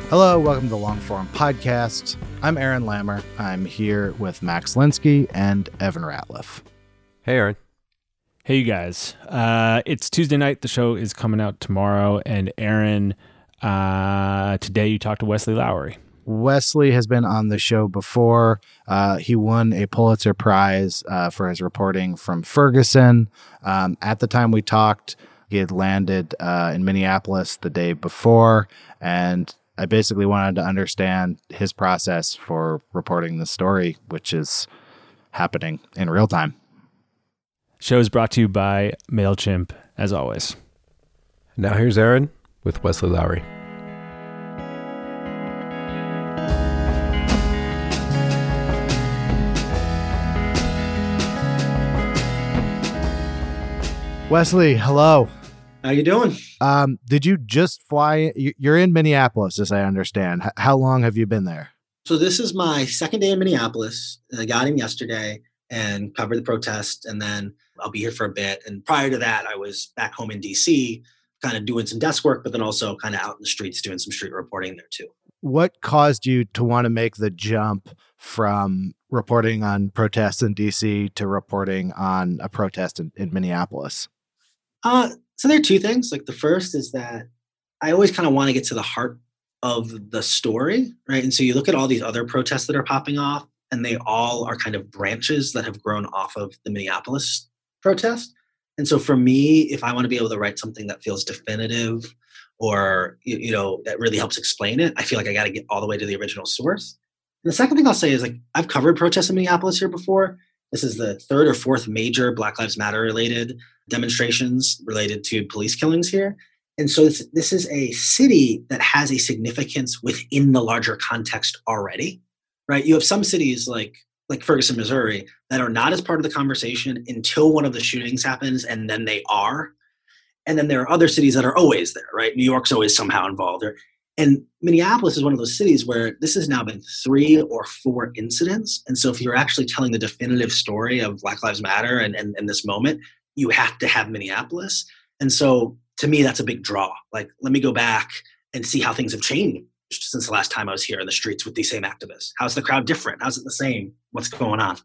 Hello, welcome to the Long Form Podcast. I'm Aaron Lammer. I'm here with Max Linsky and Evan Ratliff. Hey, Aaron. Hey, you guys. It's Tuesday night. The show is coming out tomorrow. And Aaron, today you talked to Wesley Lowery. Wesley has been on the show before. He won a Pulitzer Prize for his reporting from Ferguson. At the time we talked, he had landed in Minneapolis the day before, and I basically wanted to understand his process for reporting the story, which is happening in real time. Show is brought to you by MailChimp, as always. Now here's Aaron with Wesley Lowery. Wesley, hello. How you doing? Did you just fly? You're in Minneapolis, as I understand. How long have you been there? So this is my second day in Minneapolis. I got in yesterday and covered the protest, and then I'll be here for a bit. And prior to that, I was back home in DC, kind of doing some desk work, but then also kind of out in the streets doing some street reporting there too. What caused you to want to make the jump from reporting on protests in DC to reporting on a protest in Minneapolis? So there are two things. Like the first is that I always kind of want to get to the heart of the story, right? And so you look at all these other protests that are popping off, and they all are kind of branches that have grown off of the Minneapolis protest. And so for me, if I want to be able to write something that feels definitive or, that really helps explain it, I feel like I got to get all the way to the original source. And the second thing I'll say is, like, I've covered protests in Minneapolis here before. This is the third or fourth major Black Lives Matter related demonstrations related to police killings here. And so this is a city that has a significance within the larger context already, right? You have some cities like Ferguson, Missouri, that are not as part of the conversation until one of the shootings happens, and then they are. And then there are other cities that are always there, right? New York's always somehow involved. And Minneapolis is one of those cities where this has now been 3 or 4 incidents. And so if you're actually telling the definitive story of Black Lives Matter and this moment, you have to have Minneapolis. And so to me, that's a big draw. Like, let me go back and see how things have changed since the last time I was here in the streets with these same activists. How's the crowd different? How's it the same? What's going on?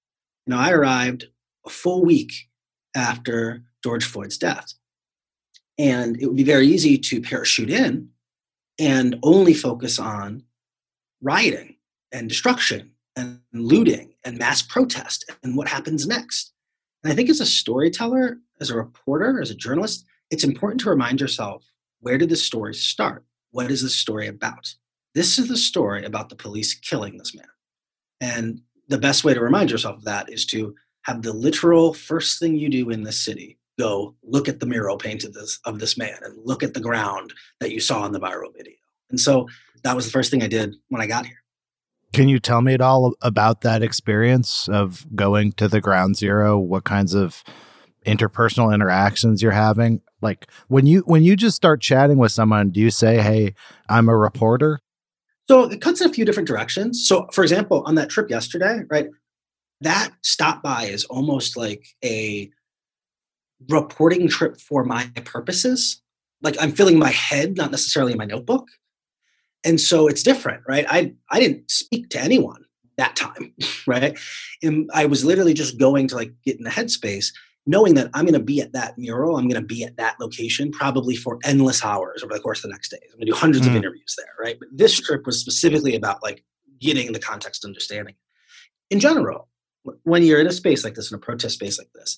I arrived a full week after George Floyd's death. And it would be very easy to parachute in and only focus on rioting and destruction and looting and mass protest and what happens next. And I think as a storyteller, as a reporter, as a journalist, it's important to remind yourself, where did this story start? What is this story about? This is the story about the police killing this man. And the best way to remind yourself of that is to have the literal first thing you do in this city, go look at the mural painted of this man and look at the ground that you saw in the viral video. And so that was the first thing I did when I got here. Can you tell me at all about that experience of going to the ground zero? What kinds of interpersonal interactions you're having? Like when you just start chatting with someone, do you say, "Hey, I'm a reporter"? So it cuts in a few different directions. So for example, on that trip yesterday, right, that stop by is almost like a reporting trip for my purposes. Like I'm filling my head, not necessarily in my notebook. And so it's different, right? I didn't speak to anyone that time, right? And I was literally just going to like get in the headspace, knowing that I'm going to be at that mural. I'm going to be at that location probably for endless hours over the course of the next days. I'm going to do hundreds of interviews there, right? But this trip was specifically about like getting the context understanding. In general, when you're in a space like this, in a protest space like this,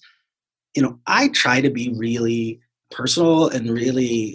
I try to be really personal and really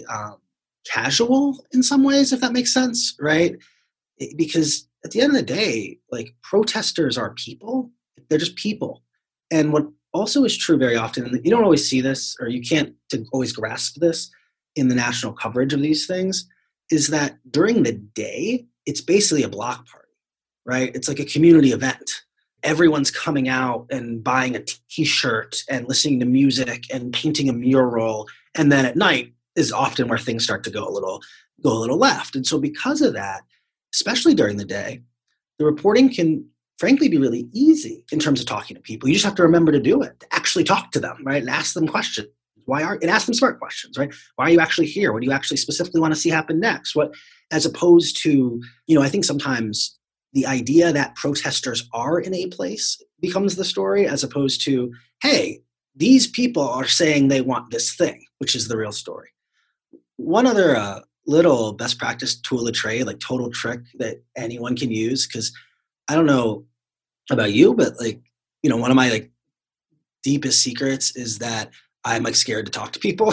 casual in some ways, if that makes sense, right? Because at the end of the day, like protesters are people. They're just people. And what also is true very often, and you don't always see this, or you can't always grasp this in the national coverage of these things, is that during the day, it's basically a block party, right? It's like a community event. Everyone's coming out and buying a t-shirt and listening to music and painting a mural. And then at night is often where things start to go a little left. And so because of that, especially during the day, the reporting can frankly be really easy in terms of talking to people. You just have to remember to do it, to actually talk to them, right? And ask them questions. and ask them smart questions, right? Why are you actually here? What do you actually specifically want to see happen next? As opposed to, I think sometimes the idea that protesters are in a place becomes the story, as opposed to, hey, these people are saying they want this thing, which is the real story. One other little best practice tool of trade, like total trick that anyone can use, because I don't know about you, but one of my deepest secrets is that I'm scared to talk to people.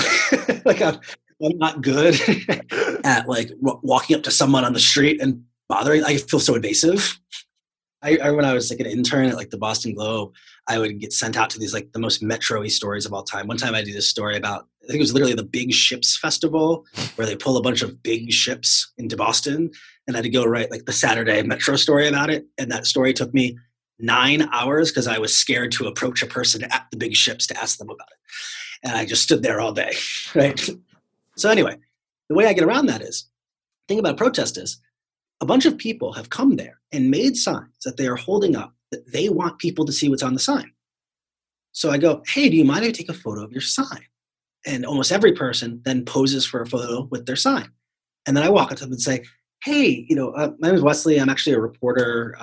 I'm not good at walking up to someone on the street and bothering. I feel so invasive. When I was an intern at the Boston Globe, I would get sent out to these the most metro-y stories of all time. One time I did this story about, I think it was literally the Big Ships Festival, where they pull a bunch of big ships into Boston, and I had to go write the Saturday Metro story about it. And that story took me 9 hours because I was scared to approach a person at the big ships to ask them about it. And I just stood there all day, right? So anyway, the way I get around that is, the thing about protest is, a bunch of people have come there and made signs that they are holding up that they want people to see what's on the sign. So I go, hey, do you mind if I take a photo of your sign? And almost every person then poses for a photo with their sign. And then I walk up to them and say, hey, my name is Wesley. I'm actually a reporter.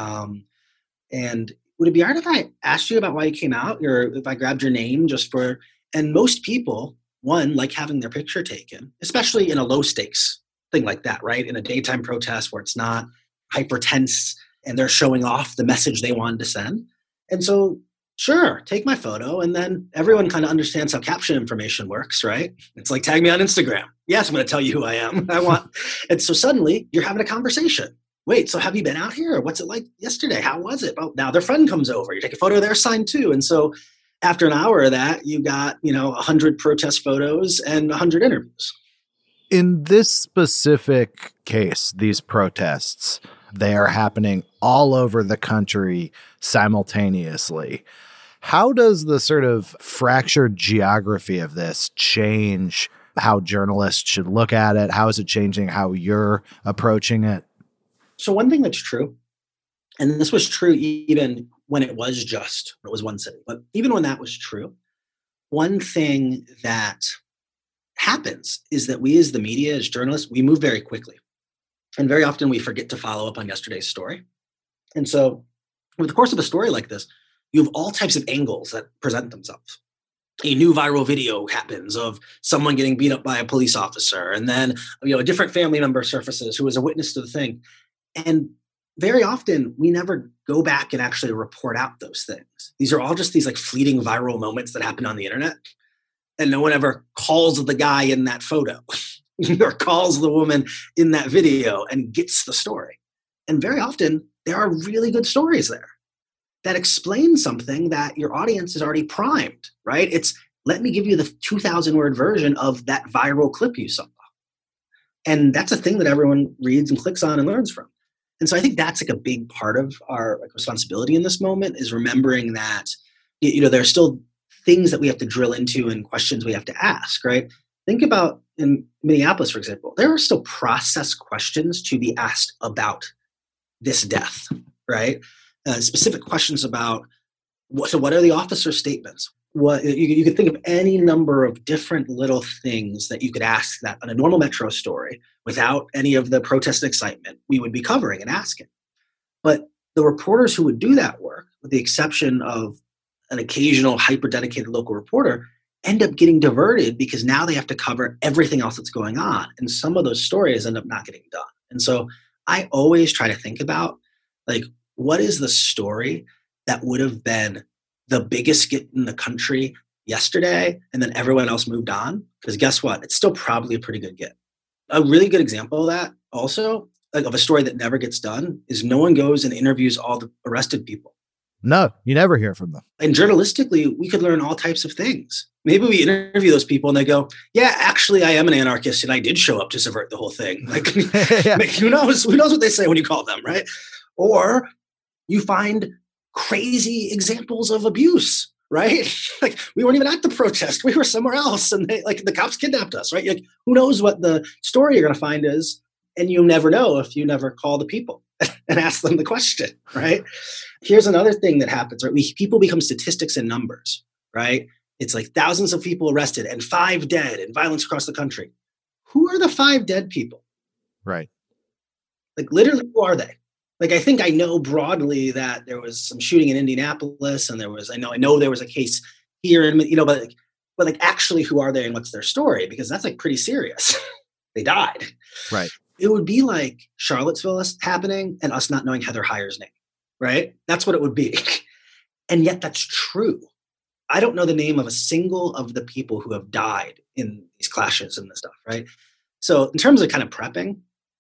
And would it be all right if I asked you about why you came out, or if I grabbed your name and most people, one, like having their picture taken, especially in a low stakes thing like that, right? In a daytime protest where it's not hyper tense and they're showing off the message they wanted to send. And so, sure, take my photo. And then everyone kind of understands how caption information works, right? It's like, tag me on Instagram. Yes, I'm going to tell you who I am. And so suddenly you're having a conversation. Wait, so have you been out here? What's it like yesterday? How was it? Oh, now their friend comes over. You take a photo of their sign too. And so after an hour of that, you got, 100 protest photos and 100 interviews. In this specific case, these protests, they are happening all over the country simultaneously. How does the sort of fractured geography of this change how journalists should look at it? How is it changing how you're approaching it? So one thing that's true, and this was true even when it was one city, but even when that was true, one thing that happens is that we as the media, as journalists, we move very quickly. And very often we forget to follow up on yesterday's story. And so over the course of a story like this, you have all types of angles that present themselves. A new viral video happens of someone getting beat up by a police officer. And then, a different family member surfaces who was a witness to the thing. And very often we never go back and actually report out those things. These are all just these fleeting viral moments that happen on the internet. And no one ever calls the guy in that photo or calls the woman in that video and gets the story. And very often there are really good stories there that explain something that your audience is already primed, right? It's, let me give you the 2,000 word version of that viral clip you saw. And that's a thing that everyone reads and clicks on and learns from. And so I think that's a big part of our responsibility in this moment, is remembering that, there are still things that we have to drill into and questions we have to ask, right? Think about in Minneapolis, for example, there are still process questions to be asked about this death, right? Specific questions about, what are the officer statements? What you could think of any number of different little things that you could ask that on a normal Metro story without any of the protest excitement we would be covering and asking. But the reporters who would do that work, with the exception of an occasional hyper-dedicated local reporter, end up getting diverted because now they have to cover everything else that's going on. And some of those stories end up not getting done. And so I always try to think about, what is the story that would have been the biggest get in the country yesterday, and then everyone else moved on? Because guess what? It's still probably a pretty good get. A really good example of that also, of a story that never gets done, is no one goes and interviews all the arrested people. No, you never hear from them. And journalistically, we could learn all types of things. Maybe we interview those people and they go, yeah, actually, I am an anarchist and I did show up to subvert the whole thing. Yeah. Who knows what they say when you call them, right? Or you find crazy examples of abuse, right? We weren't even at the protest. We were somewhere else and the cops kidnapped us, right? Who knows what the story you're going to find is, and you never know if you never call the people and ask them the question, right? Here's another thing that happens, right? People become statistics and numbers, right? it's like thousands of people arrested and 5 dead and violence across the country. Who are the 5 dead people? Right. Like literally, who are they? Like, I think I know broadly that there was some shooting in Indianapolis, and I know there was a case here, and but actually, who are they and what's their story? Because that's like pretty serious. They died. Right. It would be like Charlottesville happening and us not knowing Heather Heyer's name, right? That's what it would be. And yet that's true. I don't know the name of a single of the people who have died in these clashes and this stuff, right? So in terms of kind of prepping,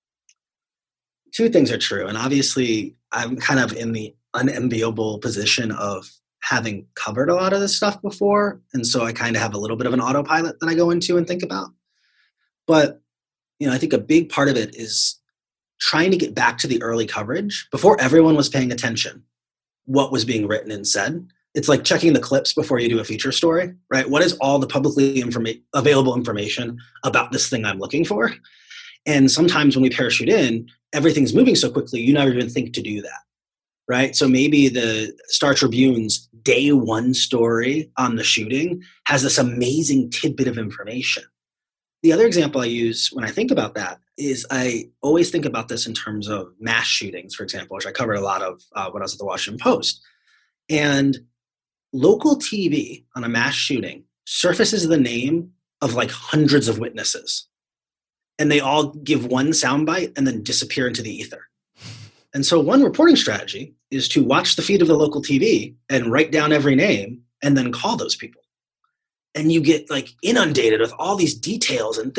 2 things are true. And obviously, I'm kind of in the unenviable position of having covered a lot of this stuff before. And so I kind of have a little bit of an autopilot that I go into and think about. But, I think a big part of it is trying to get back to the early coverage before everyone was paying attention, what was being written and said. It's like checking the clips before you do a feature story, right? What is all the publicly available information about this thing I'm looking for? And sometimes when we parachute in, everything's moving so quickly, you never even think to do that, right? So maybe the Star Tribune's day 1 story on the shooting has this amazing tidbit of information. The other example I use when I think about that is I always think about this in terms of mass shootings, for example, which I covered a lot of when I was at the Washington Post. And local TV on a mass shooting surfaces the name of like hundreds of witnesses. And they all give one soundbite and then disappear into the ether. And so one reporting strategy is to watch the feed of the local TV and write down every name and then call those people. And you get like inundated with all these details and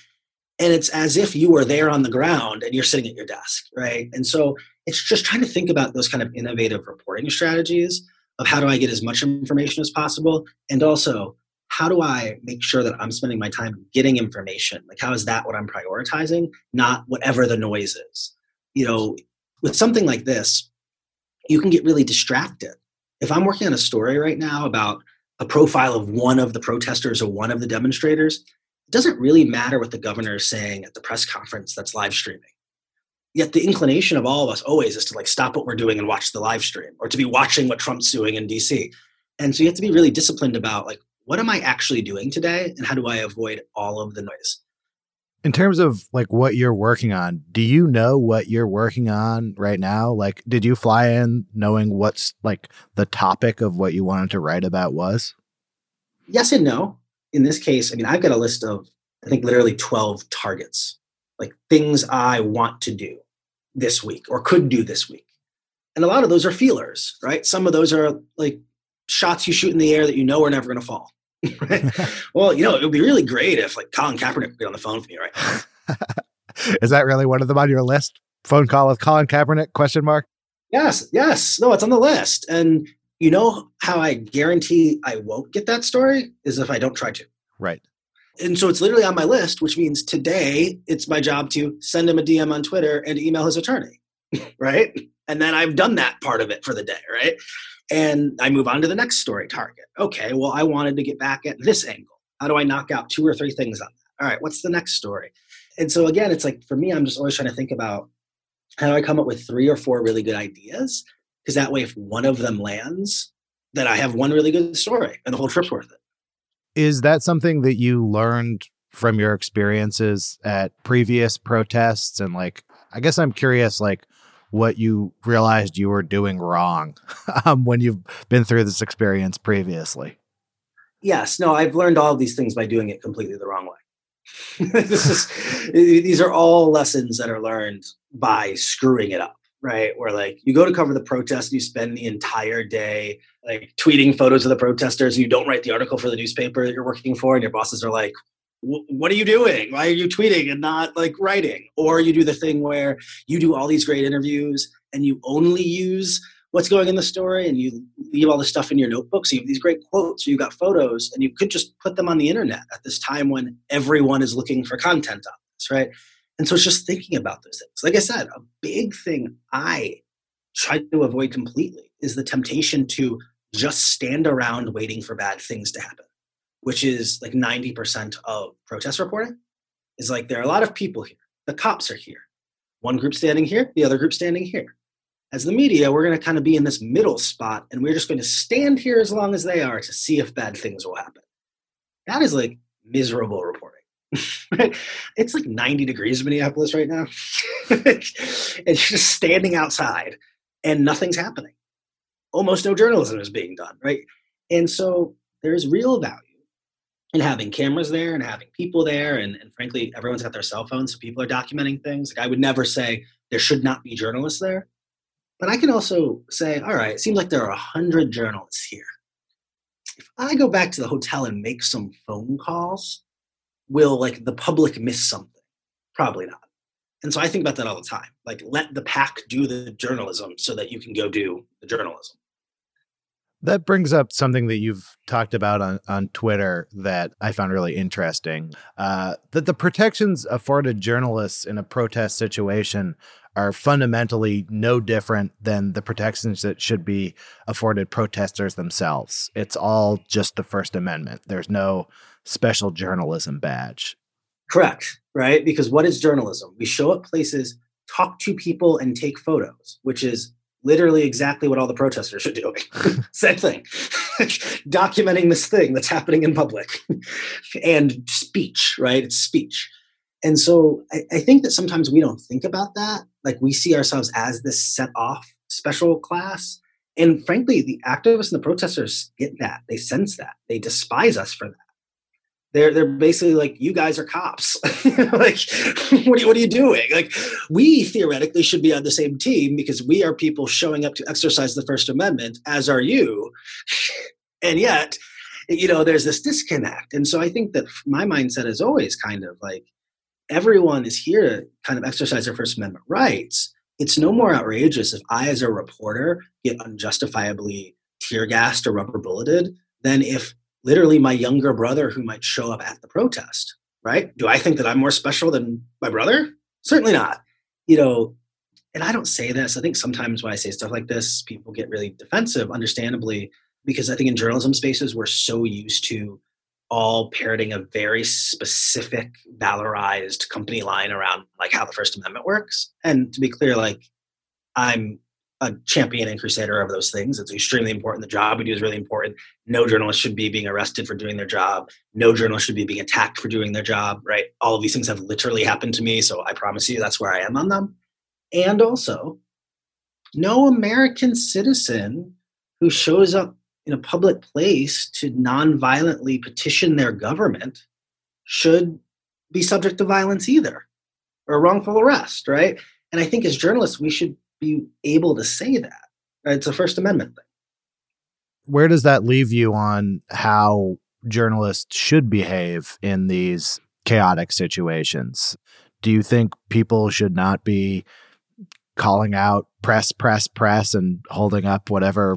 it's as if you were there on the ground and you're sitting at your desk, right? And so it's just trying to think about those kind of innovative reporting strategies of how do I get as much information as possible, and also how do I make sure that I'm spending my time getting information? Like, how is that what I'm prioritizing, not whatever the noise is? With something like this, you can get really distracted. If I'm working on a story right now about a profile of one of the protesters or one of the demonstrators, it doesn't really matter what the governor is saying at the press conference that's live streaming. Yet the inclination of all of us always is to like stop what we're doing and watch the live stream, or to be watching what Trump's doing in DC. And so you have to be really disciplined about like, what am I actually doing today? And how do I avoid all of the noise? In terms of like what you're working on, do you know what you're working on right now? Like, did you fly in knowing what's like the topic of what you wanted to write about was? Yes and no. In this case, I've got a list of, I think, literally 12 targets, like things I want to do this week or could do this week. And a lot of those are feelers, right? Some of those are like shots you shoot in the air that you know are never going to fall. Right? Well, it would be really great if like Colin Kaepernick would be on the phone with me right now. Is that really one of them on your list? Phone call with Colin Kaepernick? ? Yes. No, it's on the list. And you know how I guarantee I won't get that story is if I don't try to. Right. And so it's literally on my list, which means today it's my job to send him a DM on Twitter and email his attorney. Right. And then I've done that part of it for the day. Right. And I move on to the next story target. Okay, well, I wanted to get back at this angle. How do I knock out 2 or 3 things on that? All right, what's the next story? And so again, it's like, for me, I'm just always trying to think about how do I come up with 3 or 4 really good ideas? Because that way, if one of them lands, then I have one really good story and the whole trip's worth it. Is that something that you learned from your experiences at previous protests? And like, I guess I'm curious, like, what you realized you were doing wrong when you've been through this experience previously. Yes. No, I've learned all of these things by doing it completely the wrong way. These are all lessons that are learned by screwing it up, right? Where like you go to cover the protest and you spend the entire day like tweeting photos of the protesters and you don't write the article for the newspaper that you're working for, and your bosses are like, what are you doing? Why are you tweeting and not like writing? Or you do the thing where you do all these great interviews and you only use what's going in the story and you leave all the stuff in your notebook. So you have these great quotes, or you got photos, and you could just put them on the internet at this time when everyone is looking for content on this, right? And so it's just thinking about those things. Like I said, a big thing I try to avoid completely is the temptation to just stand around waiting for bad things to happen, which is like 90% of protest reporting. Is like there are a lot of people here. The cops are here. One group standing here, the other group standing here. as the media, we're going to kind of be in this middle spot, and we're just going to stand here as long as they are to see if bad things will happen. That is like miserable reporting. Right? It's like 90 degrees in Minneapolis right now. It's just standing outside and nothing's happening. Almost no journalism is being done, right? And so there's real value in having cameras there and having people there. And frankly, everyone's got their cell phones, so people are documenting things. Like, I would never say there should not be journalists there. But I can also say, all right, it seems like there are 100 journalists here. If I go back to the hotel and make some phone calls, will like the public miss something? Probably not. And so I think about that all the time. Like, let the pack do the journalism so that you can go do the journalism. That brings up something that you've talked about on Twitter that I found really interesting, that the protections afforded journalists in a protest situation are fundamentally no different than the protections that should be afforded protesters themselves. It's all just the First Amendment. There's no special journalism badge. Correct, right? Because what is journalism? We show up places, talk to people, and take photos, which is literally exactly what all the protesters are doing. Same thing. Documenting this thing that's happening in public. And speech, right? It's speech. And so I think that sometimes we don't think about that. Like, we see ourselves as this set off special class. And frankly, the activists and the protesters get that. They sense that. They despise us for that. They're basically like, you guys are cops. Like, what are you doing? Like, we theoretically should be on the same team because we are people showing up to exercise the First Amendment, as are you. And yet, there's this disconnect. And so I think that my mindset is always kind of like, everyone is here to kind of exercise their First Amendment rights. It's no more outrageous if I, as a reporter, get unjustifiably tear gassed or rubber bulleted than if literally my younger brother who might show up at the protest, right? Do I think that I'm more special than my brother? Certainly not. And I don't say this. I think sometimes when I say stuff like this, people get really defensive, understandably, because I think in journalism spaces, we're so used to all parroting a very specific, valorized company line around like how the First Amendment works. And to be clear, like, I'm a champion and crusader of those things. It's extremely important. The job we do is really important. No journalist should be being arrested for doing their job. No journalist should be being attacked for doing their job, right? All of these things have literally happened to me, so I promise you that's where I am on them. And also, no American citizen who shows up in a public place to non-violently petition their government should be subject to violence either, or wrongful arrest, right? And I think as journalists, we should be able to say that. It's a First Amendment thing. Where does that leave you on how journalists should behave in these chaotic situations? Do you think people should not be calling out press, and holding up whatever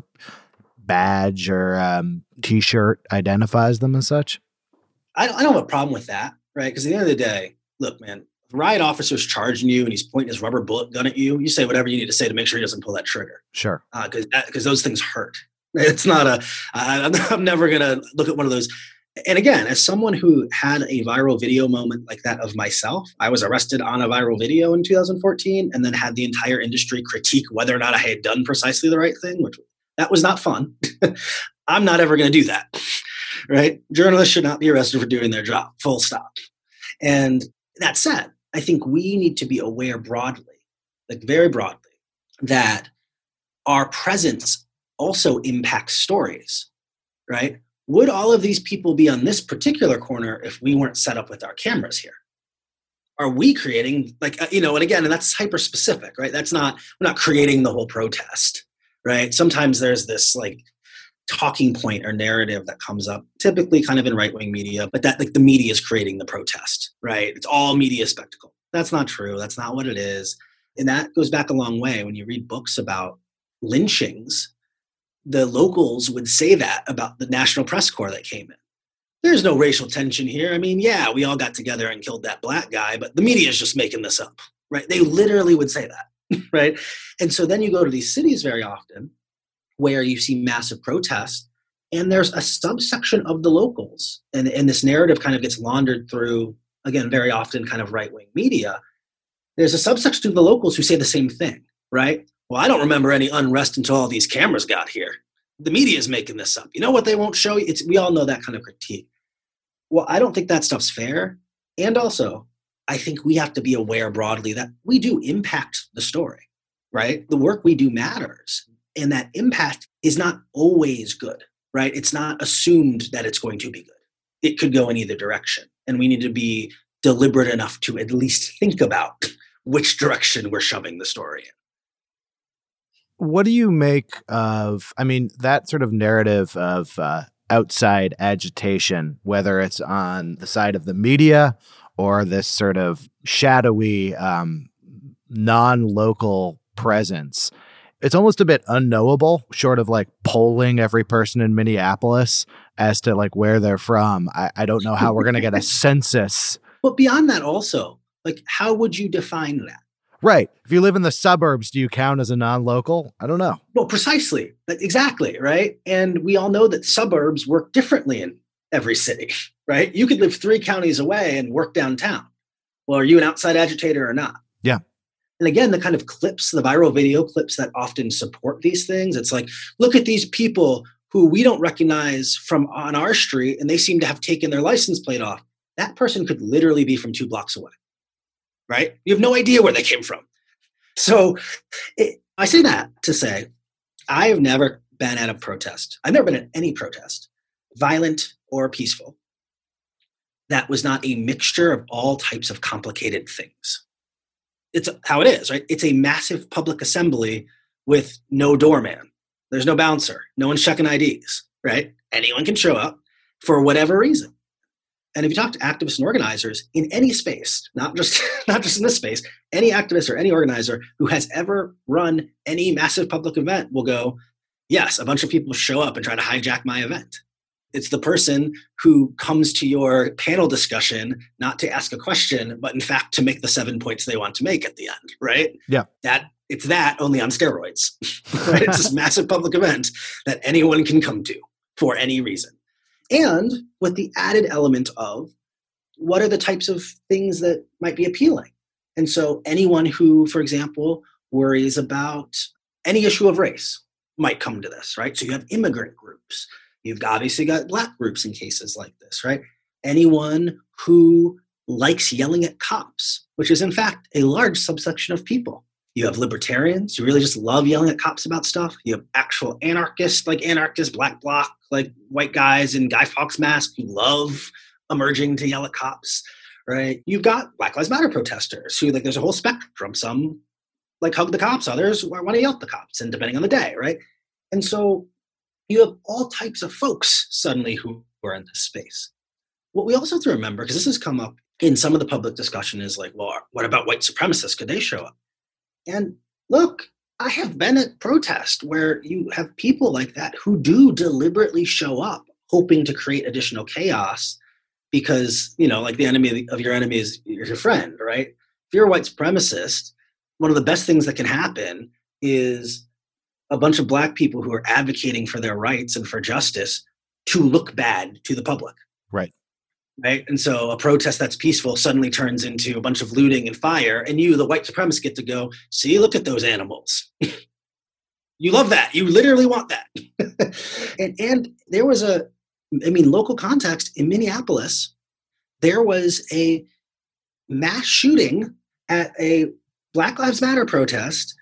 badge or T-shirt identifies them as such? I don't have a problem with that, right? Because at the end of the day, look, man, if a riot officer's charging you and he's pointing his rubber bullet gun at you, you say whatever you need to say to make sure he doesn't pull that trigger. Sure. Because those things hurt. It's not I'm never going to look at one of those. And again, as someone who had a viral video moment like that of myself, I was arrested on a viral video in 2014 and then had the entire industry critique whether or not I had done precisely the right thing, which that was not fun. I'm not ever going to do that, right? Journalists should not be arrested for doing their job, full stop. And that said, I think we need to be aware broadly, like very broadly, that our presence also impacts stories, right? Would all of these people be on this particular corner if we weren't set up with our cameras here? Are we creating and that's hyper specific, right? We're not creating the whole protest, right? Sometimes there's this like talking point or narrative that comes up, typically kind of in right-wing media, but that like the media is creating the protest, right? It's all media spectacle. That's not true. That's not what it is. And that goes back a long way. When you read books about lynchings, the locals would say that about the National Press Corps that came in. There's no racial tension here. I mean, yeah, we all got together and killed that black guy, but the media is just making this up, right? They literally would say that, right? And so then you go to these cities very often where you see massive protests, and there's a subsection of the locals, and this narrative kind of gets laundered through, again, very often kind of right-wing media. There's a subsection of the locals who say the same thing, right? Well, I don't remember any unrest until all these cameras got here. The media is making this up. You know what they won't show you? We all know that kind of critique. Well, I don't think that stuff's fair. And also, I think we have to be aware broadly that we do impact the story, right? The work we do matters. And that impact is not always good, right? It's not assumed that it's going to be good. It could go in either direction. And we need to be deliberate enough to at least think about which direction we're shoving the story in. What do you make of, that sort of narrative of outside agitation, whether it's on the side of the media or this sort of shadowy, non-local presence? It's almost a bit unknowable, short of like polling every person in Minneapolis as to like where they're from. I don't know how we're going to get a census. But beyond that also, like, how would you define that? Right. If you live in the suburbs, do you count as a non-local? I don't know. Well, precisely. Exactly. Right. And we all know that suburbs work differently in every city, right? You could live 3 counties away and work downtown. Well, are you an outside agitator or not? Yeah. And again, the kind of clips, the viral video clips that often support these things, it's like, look at these people who we don't recognize from on our street, and they seem to have taken their license plate off. That person could literally be from 2 blocks away. Right? You have no idea where they came from. So I say that to say, I have never been at a protest. I've never been at any protest, violent or peaceful, that was not a mixture of all types of complicated things. It's how it is, right? It's a massive public assembly with no doorman. There's no bouncer. No one's checking IDs, right? Anyone can show up for whatever reason. And if you talk to activists and organizers in any space, not just in this space, any activist or any organizer who has ever run any massive public event will go, yes, a bunch of people show up and try to hijack my event. It's the person who comes to your panel discussion not to ask a question, but in fact to make the 7 points they want to make at the end, right? Yeah. It's that only on steroids, right? It's this massive public event that anyone can come to for any reason. And with the added element of what are the types of things that might be appealing? And so anyone who, for example, worries about any issue of race might come to this, right? So you have immigrant groups. You've obviously got Black groups in cases like this, right? Anyone who likes yelling at cops, which is in fact a large subsection of people. You have libertarians who really just love yelling at cops about stuff. You have actual anarchists, Black Bloc, like white guys in Guy Fawkes mask who love emerging to yell at cops, right? You've got Black Lives Matter protesters who, like, there's a whole spectrum. Some like hug the cops, others want to yell at the cops, and depending on the day, right? And so you have all types of folks suddenly who are in this space. What we also have to remember, because this has come up in some of the public discussion, is like, well, what about white supremacists? Could they show up? And look, I have been at protests where you have people like that who do deliberately show up hoping to create additional chaos because, like the enemy of your enemy is your friend, right? If you're a white supremacist, one of the best things that can happen is a bunch of Black people who are advocating for their rights and for justice to look bad to the public. Right. Right. And so a protest that's peaceful suddenly turns into a bunch of looting and fire. And you, the white supremacist, get to go, see, look at those animals. You love that. You literally want that. and there was local context in Minneapolis, there was a mass shooting at a Black Lives Matter protest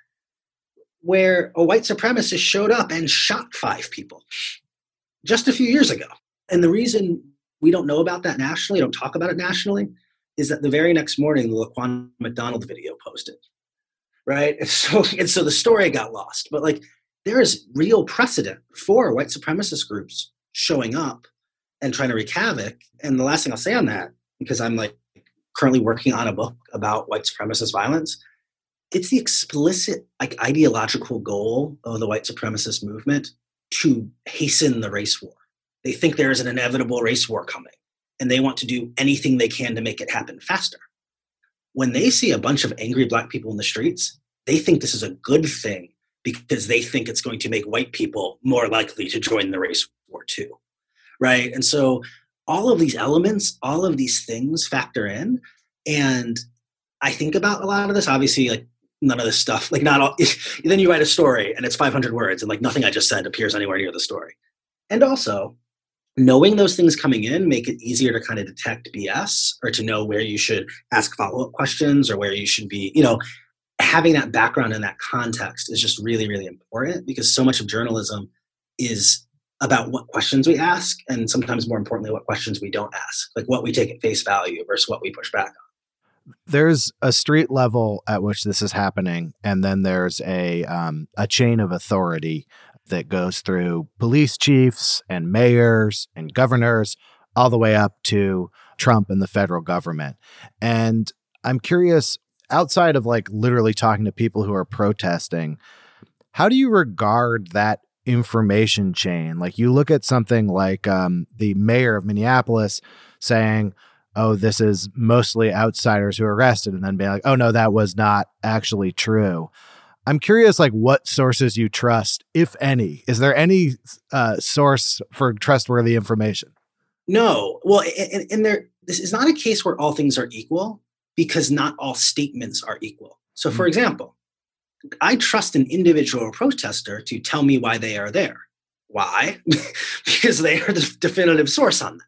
where a white supremacist showed up and shot 5 people just a few years ago. And the reason we don't know about that nationally, don't talk about it nationally, is that the very next morning, the Laquan McDonald video posted, right? And so the story got lost. But like, there is real precedent for white supremacist groups showing up and trying to wreak havoc. And the last thing I'll say on that, because I'm like currently working on a book about white supremacist violence, it's the explicit like ideological goal of the white supremacist movement to hasten the race war. They think there is an inevitable race war coming, and they want to do anything they can to make it happen faster. When they see a bunch of angry Black people in the streets, they think this is a good thing because they think it's going to make white people more likely to join the race war too, right? And so all of these elements, all of these things factor in. And I think about a lot of this, obviously, like none of this stuff, like not all, then you write a story and it's 500 words and like nothing I just said appears anywhere near the story. And also knowing those things coming in make it easier to kind of detect BS or to know where you should ask follow-up questions or where you should be, having that background and that context is just really, really important because so much of journalism is about what questions we ask and sometimes more importantly, what questions we don't ask, like what we take at face value versus what we push back on. There's a street level at which this is happening, and then there's a chain of authority that goes through police chiefs and mayors and governors all the way up to Trump and the federal government. And I'm curious, outside of like literally talking to people who are protesting, how do you regard that information chain? Like you look at something like the mayor of Minneapolis saying, oh, this is mostly outsiders who are arrested, and then being like, oh, no, that was not actually true. I'm curious, like, what sources you trust, if any. Is there any source for trustworthy information? No. Well, and this is not a case where all things are equal because not all statements are equal. So, for example, I trust an individual protester to tell me why they are there. Why? Because they are the definitive source on that.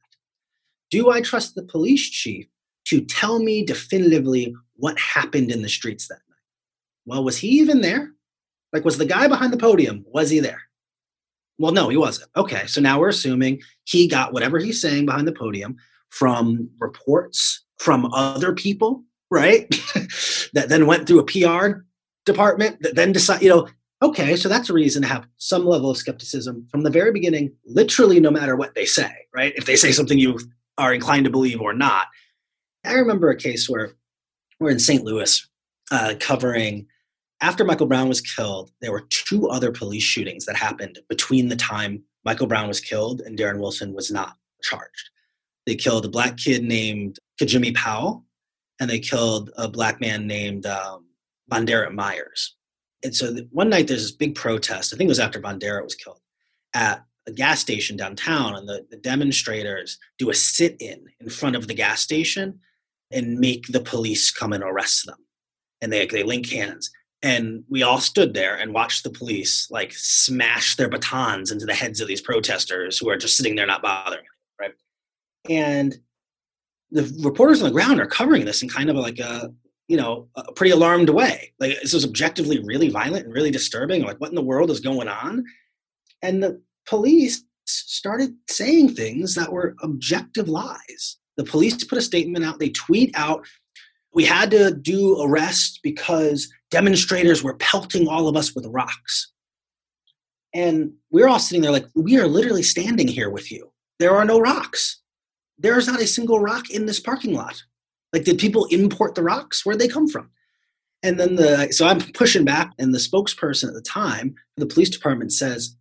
Do I trust the police chief to tell me definitively what happened in the streets that night? Well, was he even there? Like, was the guy behind the podium, was he there? Well, no, he wasn't. Okay, so now we're assuming he got whatever he's saying behind the podium from reports from other people, right? That then went through a PR department that then decided, okay, so that's a reason to have some level of skepticism from the very beginning, literally no matter what they say, right? If they say something you are inclined to believe or not. I remember a case where we're in St. Louis covering, after Michael Brown was killed, there were 2 other police shootings that happened between the time Michael Brown was killed and Darren Wilson was not charged. They killed a black kid named Kajimi Powell, and they killed a black man named Bondera Myers. And so one night there's this big protest, I think it was after Bondera was killed, at a gas station downtown, and the demonstrators do a sit-in in front of the gas station and make the police come and arrest them. And they link hands. And we all stood there and watched the police like smash their batons into the heads of these protesters who are just sitting there not bothering, right? And the reporters on the ground are covering this in kind of like a pretty alarmed way. Like, this was objectively really violent and really disturbing. Like, what in the world is going on? And the police started saying things that were objective lies. The police put a statement out. They tweet out, we had to do arrests because demonstrators were pelting all of us with rocks. And we're all sitting there like, we are literally standing here with you. There are no rocks. There is not a single rock in this parking lot. Like, did people import the rocks? Where'd they come from? And then so I'm pushing back, and the spokesperson at the time, the police department says,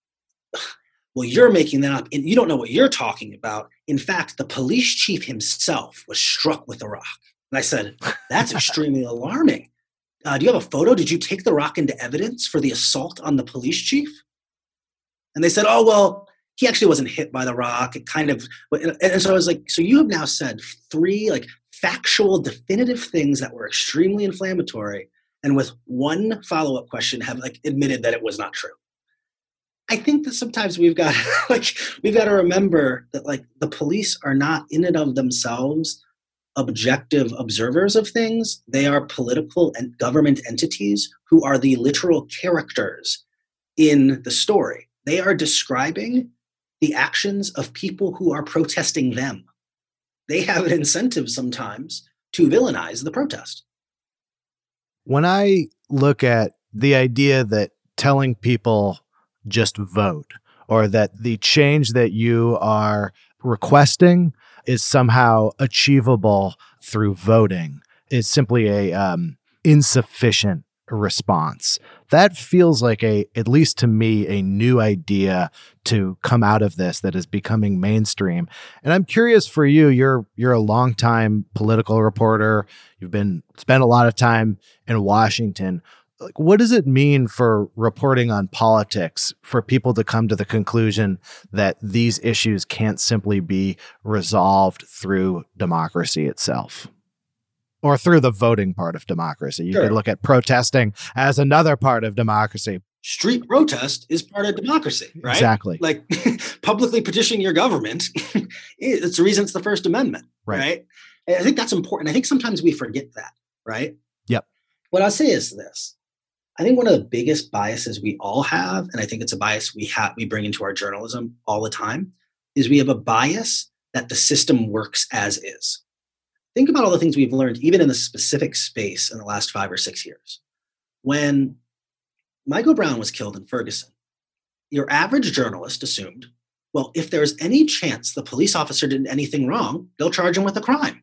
well, you're making that up, and you don't know what you're talking about. In fact, the police chief himself was struck with a rock. And I said, that's extremely alarming. Do you have a photo? Did you take the rock into evidence for the assault on the police chief? And they said, oh, well, he actually wasn't hit by the rock. It kind of, and so I was like, so you have now said 3 like factual, definitive things that were extremely inflammatory, and with one follow-up question have like admitted that it was not true. I think that sometimes we've got to remember that like the police are not in and of themselves objective observers of things. They are political and government entities who are the literal characters in the story. They are describing the actions of people who are protesting them. They have an incentive sometimes to villainize the protest. When I look at the idea that telling people just vote, or that the change that you are requesting is somehow achievable through voting, is simply a insufficient response. That feels like at least to me, a new idea to come out of this that is becoming mainstream. And I'm curious for you, you're a longtime political reporter. You've spent a lot of time in Washington. Like, what does it mean for reporting on politics for people to come to the conclusion that these issues can't simply be resolved through democracy itself? Or through the voting part of democracy. You could look at protesting as another part of democracy. Street protest is part of democracy, right? Exactly. Like publicly petitioning your government, it's the reason it's the First Amendment, right? And I think that's important. I think sometimes we forget that, right? Yep. What I'll say is this. I think one of the biggest biases we all have, and I think it's a bias we bring into our journalism all the time, is we have a bias that the system works as is. Think about all the things we've learned, even in the specific space in the last 5 or 6 years. When Michael Brown was killed in Ferguson, your average journalist assumed, well, if there's any chance the police officer did anything wrong, they'll charge him with a crime.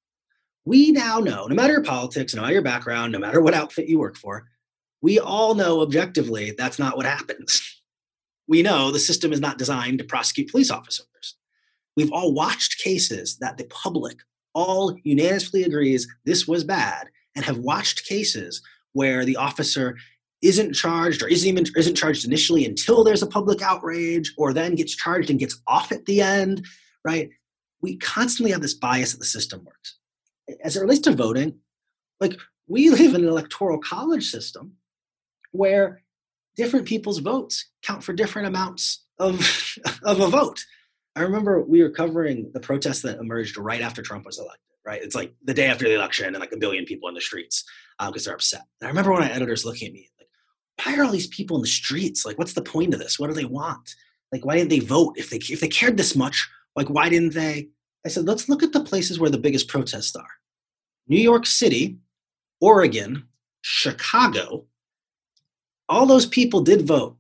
We now know, no matter your politics, no matter your background, no matter what outfit you work for, we all know objectively that's not what happens. We know the system is not designed to prosecute police officers. We've all watched cases that the public all unanimously agrees this was bad, and have watched cases where the officer isn't charged or isn't charged initially until there's a public outrage, or then gets charged and gets off at the end, right? We constantly have this bias that the system works. As it relates to voting, like we live in an electoral college system where different people's votes count for different amounts of a vote. I remember we were covering the protests that emerged right after Trump was elected, right? It's like the day after the election and like a billion people in the streets because they're upset. And I remember one of my editors looking at me like, why are all these people in the streets? Like, what's the point of this? What do they want? Like, why didn't they vote? If they cared this much, like, why didn't they? I said, let's look at the places where the biggest protests are. New York City, Oregon, Chicago, all those people did vote.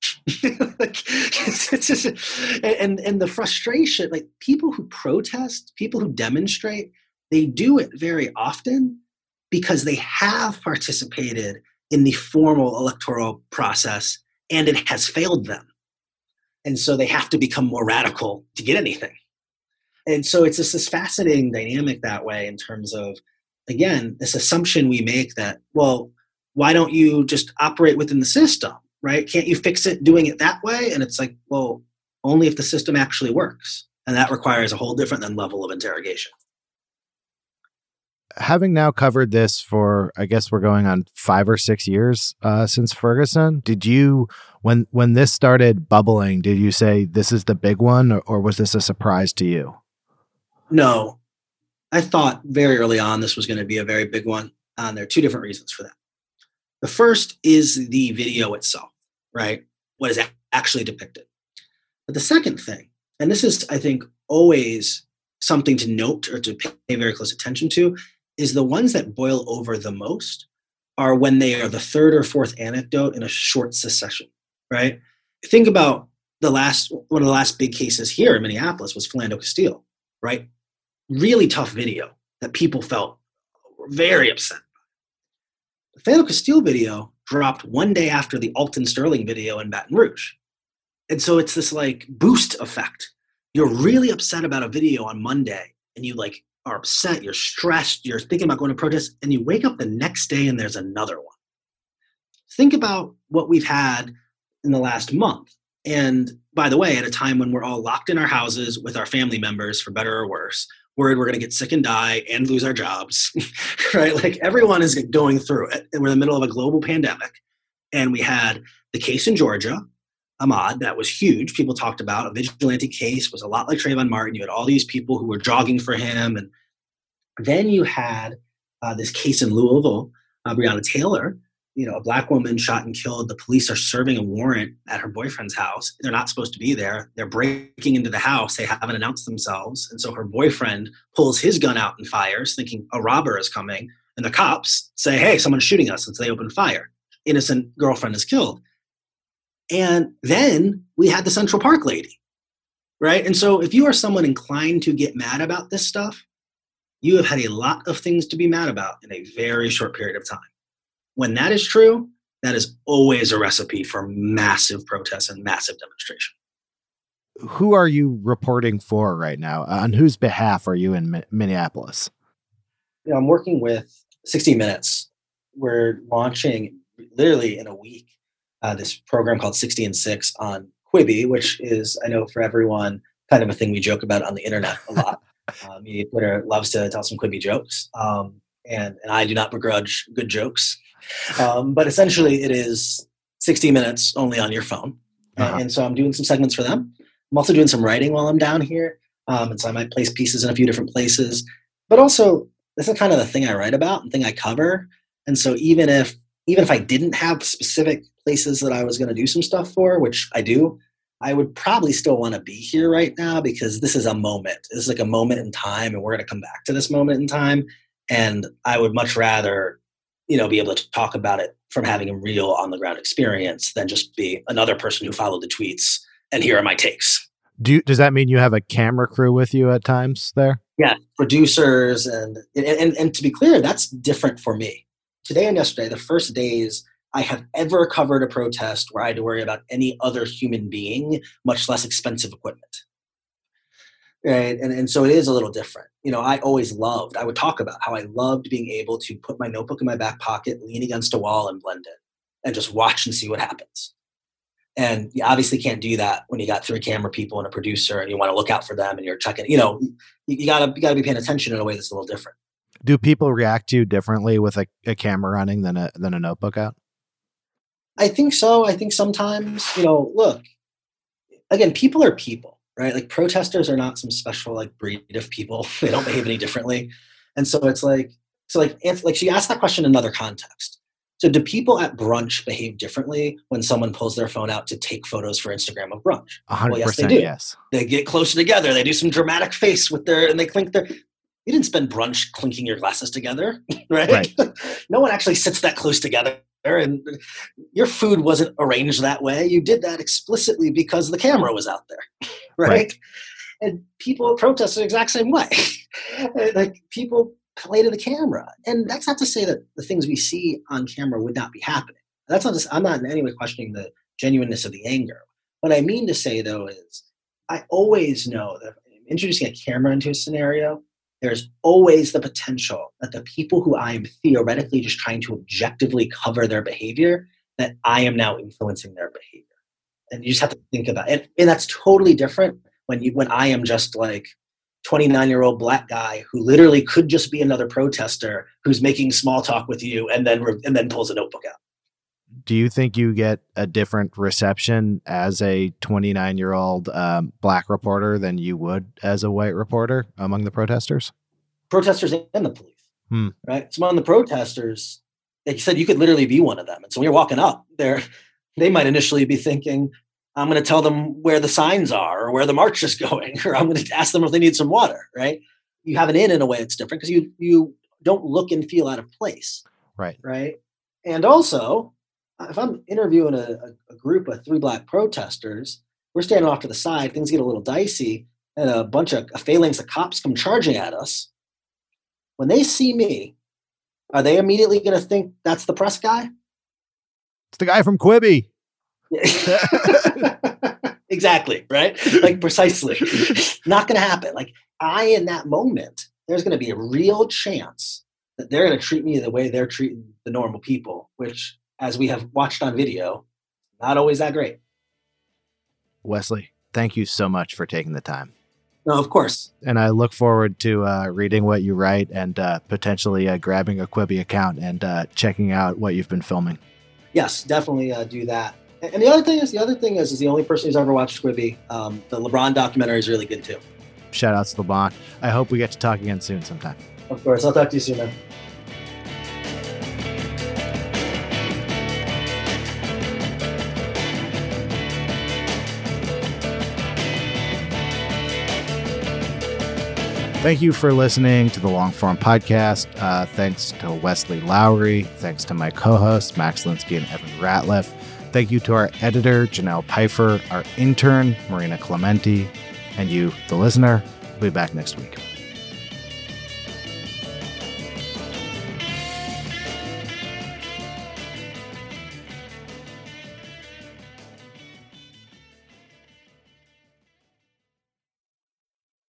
Like, it's just, and the frustration, like people who protest, people who demonstrate, they do it very often because they have participated in the formal electoral process and it has failed them. And so they have to become more radical to get anything. And so it's just this fascinating dynamic that way in terms of, again, this assumption we make that, well, why don't you just operate within the system, right? Can't you fix it doing it that way? And it's like, well, only if the system actually works. And that requires a whole different level of interrogation. Having now covered this for, I guess we're going on 5 or 6 years since Ferguson, did you, when this started bubbling, did you say this is the big one, or was this a surprise to you? No, I thought very early on this was going to be a very big one. There are two different reasons for that. The first is the video itself, right? What is actually depicted. But the second thing, and this is, I think, always something to note or to pay very close attention to, is the ones that boil over the most are when they are the third or fourth anecdote in a short succession, right? Think about one of the last big cases here in Minneapolis was Philando Castile, right? Really tough video that people felt very upset. The Philando Castile video dropped one day after the Alton Sterling video in Baton Rouge. And so it's this like boost effect. You're really upset about a video on Monday and you like are upset, you're stressed, you're thinking about going to protest, and you wake up the next day and there's another one. Think about what we've had in the last month. And by the way, at a time when we're all locked in our houses with our family members, for better or worse, worried we're going to get sick and die and lose our jobs, right? Like everyone is going through it. And we're in the middle of a global pandemic. And we had the case in Georgia, Ahmaud, that was huge. People talked about a vigilante case, was a lot like Trayvon Martin. You had all these people who were jogging for him. And then you had this case in Louisville, Breonna Taylor, a black woman shot and killed. The police are serving a warrant at her boyfriend's house. They're not supposed to be there. They're breaking into the house. They haven't announced themselves. And so her boyfriend pulls his gun out and fires, thinking a robber is coming. And the cops say, hey, someone's shooting us. And so they open fire. Innocent girlfriend is killed. And then we had the Central Park lady, right? And so if you are someone inclined to get mad about this stuff, you have had a lot of things to be mad about in a very short period of time. When that is true, that is always a recipe for massive protests and massive demonstration. Who are you reporting for right now? On whose behalf are you in Minneapolis? I'm working with 60 Minutes. We're launching literally in a week this program called 60 and 6 on Quibi, which is, I know for everyone, kind of a thing we joke about on the internet a lot. Twitter loves to tell some Quibi jokes. and I do not begrudge good jokes. But essentially, it is 60 minutes only on your phone. And so I'm doing some segments for them. I'm also doing some writing while I'm down here. And so I might place pieces in a few different places. But also, this is kind of the thing I write about and thing I cover. And so even if I didn't have specific places that I was going to do some stuff for, which I do, I would probably still want to be here right now because this is a moment. This is like a moment in time, and we're going to come back to this moment in time. And I would much rather, be able to talk about it from having a real on the ground experience than just be another person who followed the tweets and here are my takes. Does that mean you have a camera crew with you at times there? Yeah, producers and to be clear, that's different for me. Today and yesterday, the first days I have ever covered a protest where I had to worry about any other human being, much less expensive equipment. Right. And so it is a little different. I would talk about how I loved being able to put my notebook in my back pocket, lean against a wall and blend it and just watch and see what happens. And you obviously can't do that when you got 3 camera people and a producer and you want to look out for them and you're checking, you gotta be paying attention in a way that's a little different. Do people react to you differently with a camera running than a notebook out? I think so. I think sometimes, look, again, people are people, right? Like protesters are not some special like breed of people. They don't behave any differently. And so it's like she asked that question in another context. So do people at brunch behave differently when someone pulls their phone out to take photos for Instagram of brunch? 100%, well, yes, they do. Yes. They get closer together. They do some dramatic face and they clink their. You didn't spend brunch clinking your glasses together, right? No one actually sits that close together, and your food wasn't arranged that way. You did that explicitly because the camera was out there, right? And people at protests are the exact same way. Like people play to the camera, and that's not to say that the things we see on camera would not be happening. That's not. I'm not in any way questioning the genuineness of the anger. What I mean to say though is, I always know that if I'm introducing a camera into a scenario, there's always the potential that the people who I am theoretically just trying to objectively cover their behavior, that I am now influencing their behavior. And you just have to think about it. And that's totally different when I am just like 29-year-old black guy who literally could just be another protester who's making small talk with you and then pulls a notebook out. Do you think you get a different reception as a 29-year-old black reporter than you would as a white reporter among the protesters? Protesters and the police, right? Some of the protesters, like you said, you could literally be one of them. And so when you're walking up there, they might initially be thinking, I'm going to tell them where the signs are or where the march is going, or I'm going to ask them if they need some water, right? You have an in a way that's different because you don't look and feel out of place. Right. And also, if I'm interviewing a group of 3 black protesters, we're standing off to the side, things get a little dicey, and a bunch of phalanx of cops come charging at us. When they see me, are they immediately going to think that's the press guy? It's the guy from Quibi. Exactly, right? Like precisely. Not going to happen. Like in that moment, there's going to be a real chance that they're going to treat me the way they're treating the normal people, which, as we have watched on video, not always that great. Wesley, thank you so much for taking the time. No, of course. And I look forward to reading what you write and potentially grabbing a Quibi account and checking out what you've been filming. Yes, definitely do that. And the other thing is the only person who's ever watched Quibi. The LeBron documentary is really good too. Shout outs to LeBron. I hope we get to talk again soon sometime. Of course. I'll talk to you soon, man. Thank you for listening to the Long Form Podcast. Thanks to Wesley Lowery. Thanks to my co-hosts, Max Linsky and Evan Ratliff. Thank you to our editor, Janelle Pfeiffer, our intern, Marina Clementi, and you, the listener. We'll be back next week.